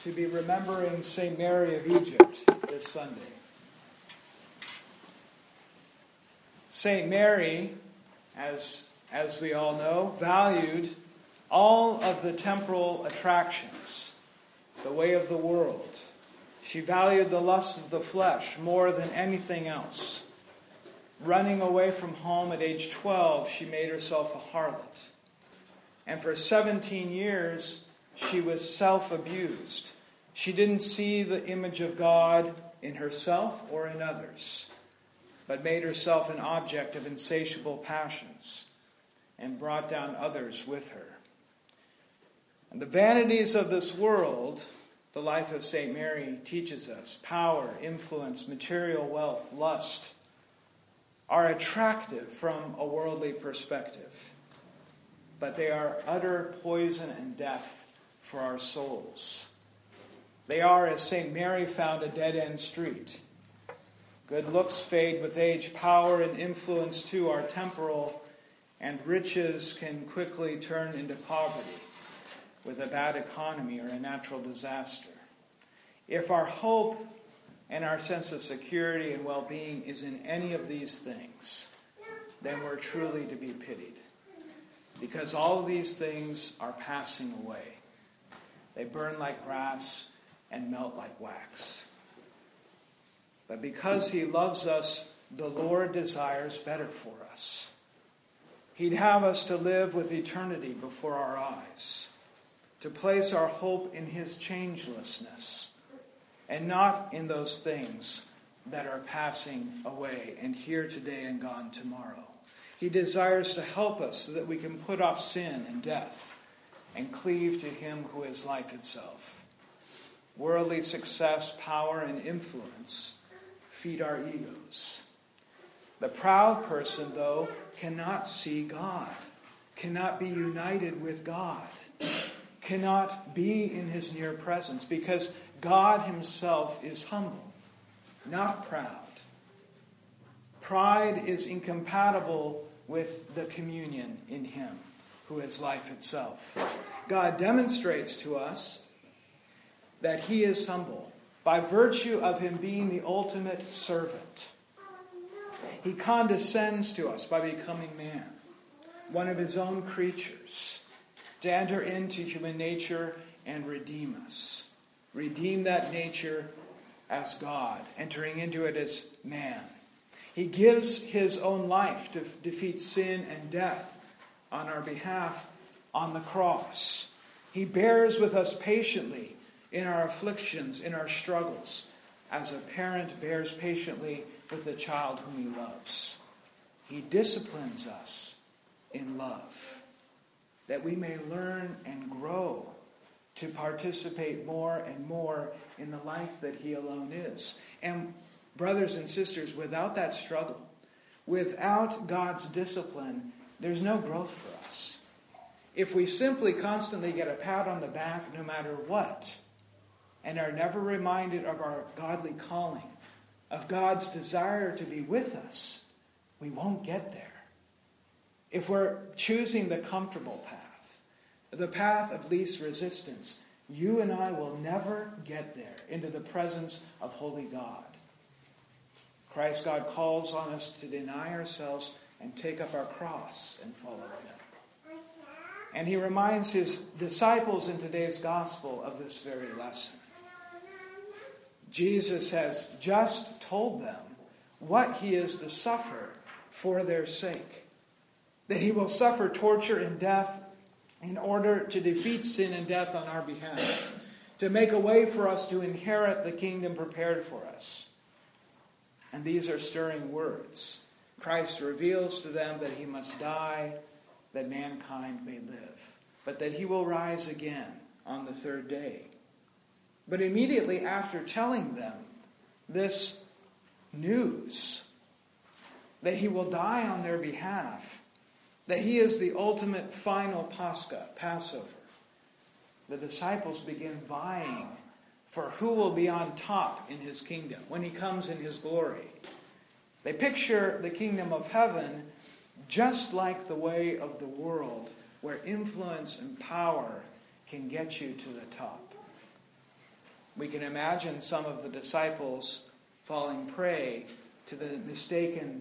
to be remembering St. Mary of Egypt this Sunday. St. Mary, as we all know, valued all of the temporal attractions, the way of the world. She valued the lust of the flesh more than anything else. Running away from home at age 12, she made herself a harlot. And for 17 years, she was self-abused. She didn't see the image of God in herself or in others, but made herself an object of insatiable passions and brought down others with her. And the vanities of this world, the life of St. Mary teaches us, power, influence, material wealth, lust, are attractive from a worldly perspective, but they are utter poison and death for our souls. They are, as St. Mary found, a dead-end street. Good looks fade with age, power and influence too are temporal, and riches can quickly turn into poverty with a bad economy or a natural disaster. If our hope and our sense of security and well-being is in any of these things, then we're truly to be pitied. Because all of these things are passing away. They burn like grass and melt like wax. But because He loves us, the Lord desires better for us. He'd have us to live with eternity before our eyes, to place our hope in His changelessness, and not in those things that are passing away and here today and gone tomorrow. He desires to help us so that we can put off sin and death and cleave to Him who is life itself. Worldly success, power, and influence feed our egos. The proud person, though, cannot see God, cannot be united with God, cannot be in His near presence, because God Himself is humble, not proud. Pride is incompatible with the communion in Him, who is life itself. God demonstrates to us that He is humble by virtue of Him being the ultimate servant. He condescends to us by becoming man, one of His own creatures, to enter into human nature and redeem us. Redeem that nature as God, entering into it as man. He gives His own life to defeat sin and death on our behalf on the cross. He bears with us patiently in our afflictions, in our struggles, as a parent bears patiently with the child whom he loves. He disciplines us in love, that we may learn and grow to participate more and more in the life that He alone is. And brothers and sisters, without that struggle, without God's discipline, there's no growth for us. If we simply constantly get a pat on the back no matter what, and are never reminded of our godly calling, of God's desire to be with us, we won't get there. If we're choosing the comfortable path, the path of least resistance, you and I will never get there into the presence of holy God. Christ God calls on us to deny ourselves and take up our cross and follow Him. And He reminds His disciples in today's gospel of this very lesson. Jesus has just told them what He is to suffer for their sake. That He will suffer torture and death in order to defeat sin and death on our behalf, to make a way for us to inherit the kingdom prepared for us. And these are stirring words. Christ reveals to them that He must die, that mankind may live, but that He will rise again on the third day. But immediately after telling them this news, that He will die on their behalf, that He is the ultimate final Passover, the disciples begin vying for who will be on top in His kingdom when He comes in His glory. They picture the kingdom of heaven just like the way of the world, where influence and power can get you to the top. We can imagine some of the disciples falling prey to the mistaken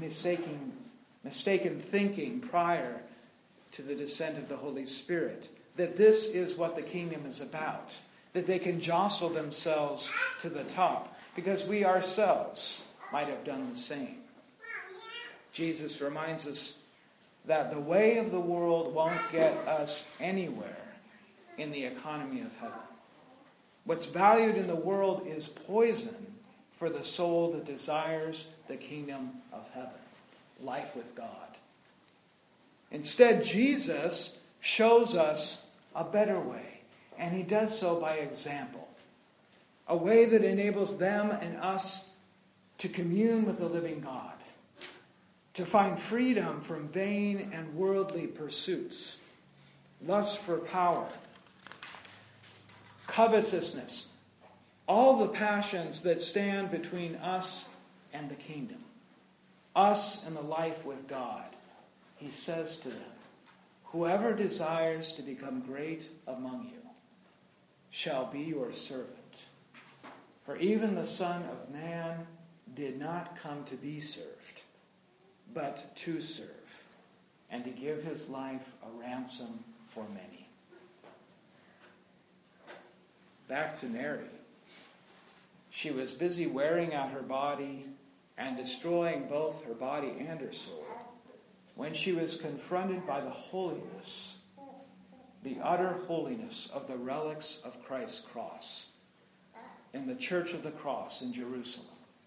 thinking prior to the descent of the Holy Spirit, that this is what the kingdom is about, that they can jostle themselves to the top, because we ourselves might have done the same. Jesus reminds us that the way of the world won't get us anywhere in the economy of heaven. What's valued in the world is poison for the soul that desires the kingdom of heaven, life with God. Instead, Jesus shows us a better way, and he does so by example. A way that enables them and us to commune with the living God, to find freedom from vain and worldly pursuits, lust for power, covetousness, all the passions that stand between us and the kingdom, us and the life with God. He says to them, whoever desires to become great among you shall be your servant. For even the Son of Man did not come to be served, but to serve, and to give his life a ransom for many. Back to Mary. She was busy wearing out her body and destroying both her body and her soul when she was confronted by the holiness, the utter holiness of the relics of Christ's cross in the Church of the Cross in Jerusalem.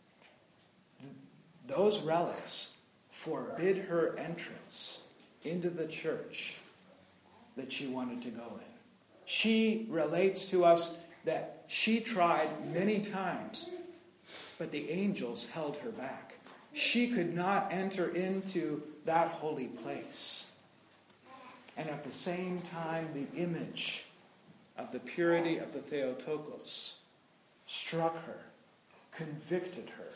Those relics forbid her entrance into the church that she wanted to go in. She relates to us that she tried many times, but the angels held her back. She could not enter into that holy place. And at the same time, the image of the purity of the Theotokos struck her, convicted her.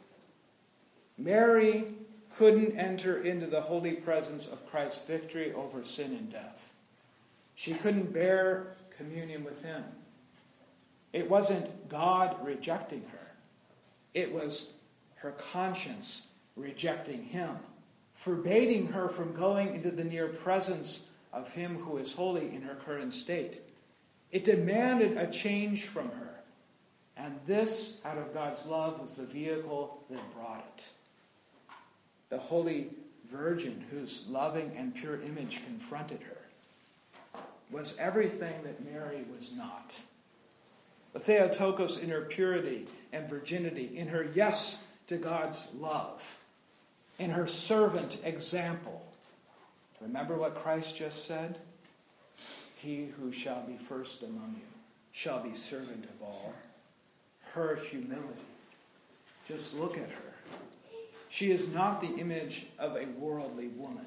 Mary couldn't enter into the holy presence of Christ's victory over sin and death. She couldn't bear communion with him. It wasn't God rejecting her. It was her conscience rejecting him, forbidding her from going into the near presence of him who is holy in her current state. It demanded a change from her. And this, out of God's love, was the vehicle that brought it. The Holy Virgin, whose loving and pure image confronted her, was everything that Mary was not. The Theotokos in her purity and virginity, in her yes to God's love, in her servant example. Remember what Christ just said? He who shall be first among you shall be servant of all. Her humility. Just look at her. She is not the image of a worldly woman.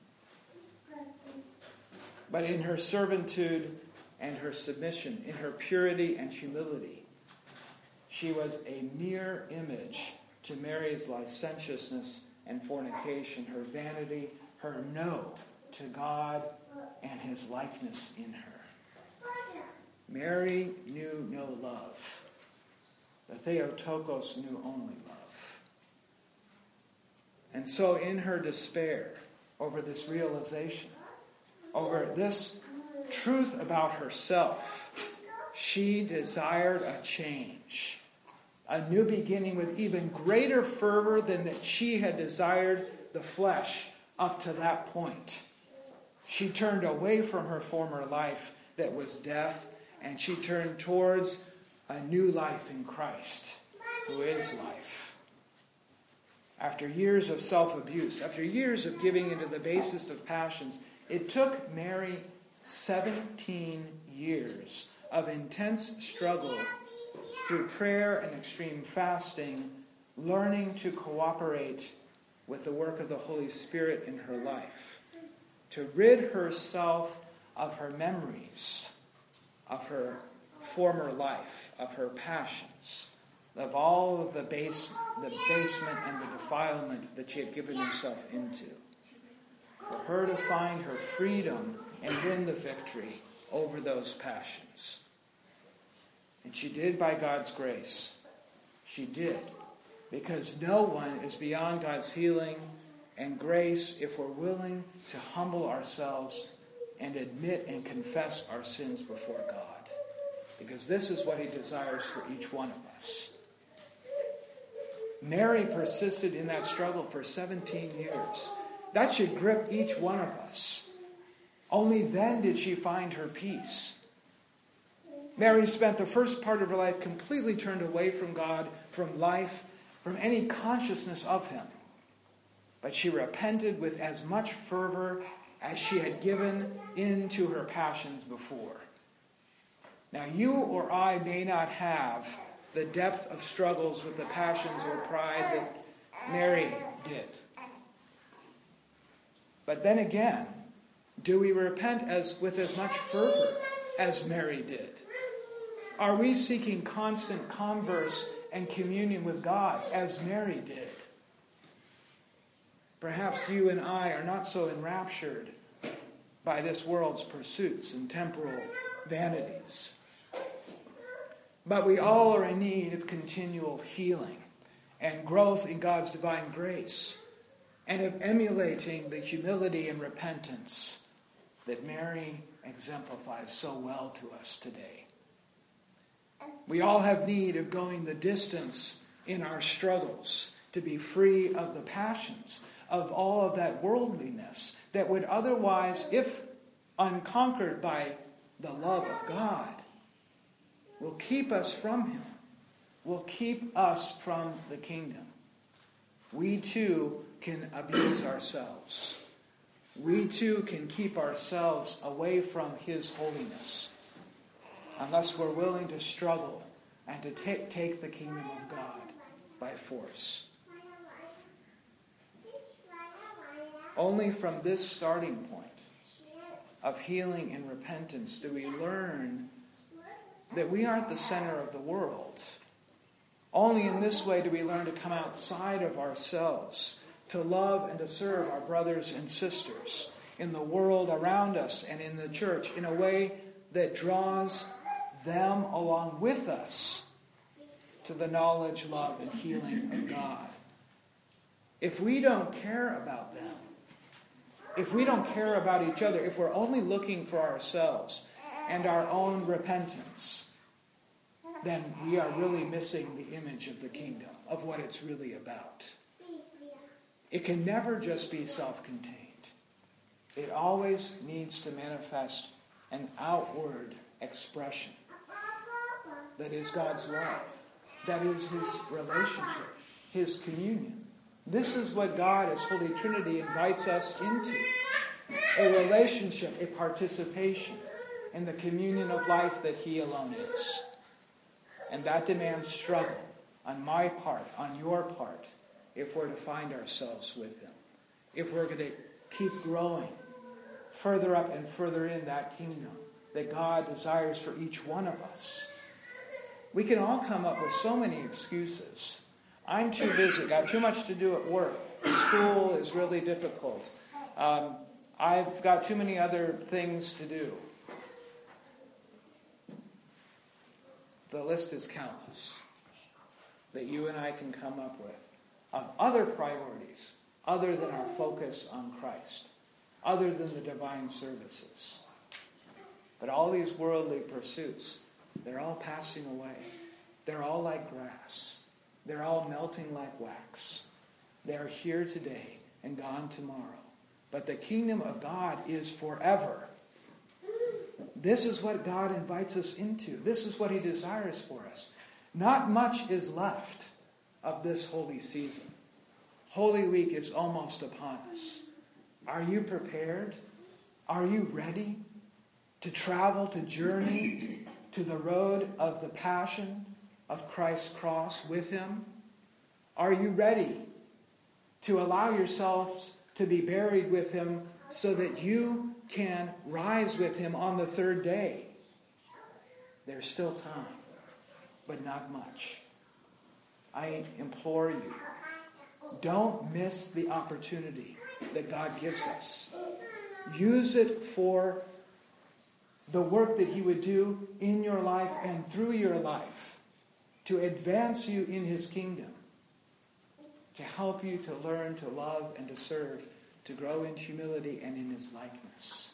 But in her servitude and her submission, in her purity and humility, she was a mere image to Mary's licentiousness and fornication, her vanity, her no to God and his likeness in her. Mary knew no love. The Theotokos knew only love. And so in her despair over this realization, over this truth about herself, she desired a change, a new beginning with even greater fervor than that she had desired the flesh up to that point. She turned away from her former life that was death, and she turned towards a new life in Christ, who is life. After years of self-abuse, after years of giving into the basest of passions, it took Mary 17 years of intense struggle through prayer and extreme fasting, learning to cooperate with the work of the Holy Spirit in her life, to rid herself of her memories, of her former life, of her passions, of all of the basement and the defilement that she had given herself into. For her to find her freedom and win the victory over those passions. And she did by God's grace. She did. Because no one is beyond God's healing and grace if we're willing to humble ourselves and admit and confess our sins before God. Because this is what he desires for each one of us. Mary persisted in that struggle for 17 years. That should grip each one of us. Only then did she find her peace. Mary spent the first part of her life completely turned away from God, from life, from any consciousness of him. But she repented with as much fervor as she had given into her passions before. Now, you or I may not have the depth of struggles with the passions or pride that Mary did. But then again, do we repent with as much fervor as Mary did? Are we seeking constant converse and communion with God as Mary did? Perhaps you and I are not so enraptured by this world's pursuits and temporal vanities. But we all are in need of continual healing and growth in God's divine grace, and of emulating the humility and repentance that Mary exemplifies so well to us today. We all have need of going the distance in our struggles to be free of the passions, of all of that worldliness that would otherwise, if unconquered by the love of God, will keep us from him, will keep us from the kingdom. We too can abuse ourselves. We too can keep ourselves away from his holiness unless we're willing to struggle and to take the kingdom of God by force. Only from this starting point of healing and repentance do we learn that we aren't the center of the world. Only in this way do we learn to come outside of ourselves, to love and to serve our brothers and sisters in the world around us and in the church in a way that draws them along with us to the knowledge, love, and healing of God. If we don't care about them, if we don't care about each other, if we're only looking for ourselves and our own repentance, then we are really missing the image of the kingdom, of what it's really about. It can never just be self-contained. It always needs to manifest an outward expression that is God's love, that is his relationship, his communion. This is what God as Holy Trinity invites us into. A relationship, a participation in the communion of life that he alone is. And that demands struggle on my part, on your part, if we're to find ourselves with him. If we're going to keep growing further up and further in that kingdom that God desires for each one of us. We can all come up with so many excuses. I'm too busy, got too much to do at work. School is really difficult. I've got too many other things to do. The list is countless that you and I can come up with of other priorities other than our focus on Christ, other than the divine services. But all these worldly pursuits, they're all passing away. They're all like grass. They're all melting like wax. They're here today and gone tomorrow. But the kingdom of God is forever. This is what God invites us into. This is what he desires for us. Not much is left of this holy season. Holy Week is almost upon us. Are you prepared? Are you ready to travel, to journey to the road of the passion of Christ's cross with him? Are you ready to allow yourselves to be buried with him so that you can rise with him on the third day? There's still time, but not much. I implore you, don't miss the opportunity that God gives us. Use it for the work that he would do in your life and through your life to advance you in his kingdom, to help you to learn to love and to serve, to grow in humility and in his likeness.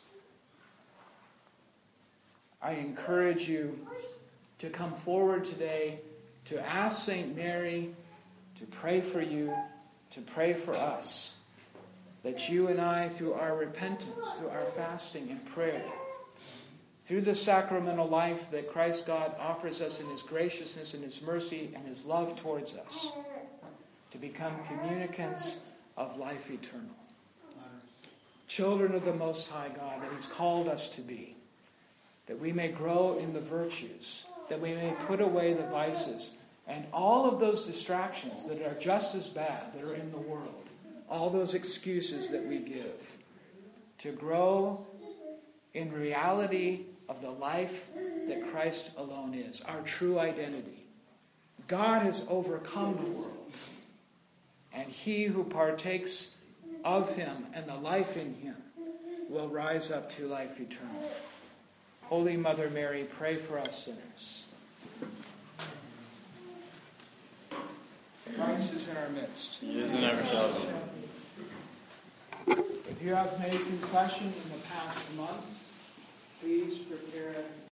I encourage you to come forward today to ask St. Mary to pray for you, to pray for us, that you and I, through our repentance, through our fasting and prayer, through the sacramental life that Christ God offers us in his graciousness and his mercy and his love towards us, to become communicants of life eternal. Children of the Most High God that he's called us to be, that we may grow in the virtues, that we may put away the vices, and all of those distractions that are just as bad that are in the world, all those excuses that we give, to grow in reality of the life that Christ alone is, our true identity. God has overcome the world, and he who partakes of him and the life in him will rise up to life eternal. Holy Mother Mary, pray for us sinners. Christ is in our midst. He is and ever shall be. If you have made confession in the past month, please prepare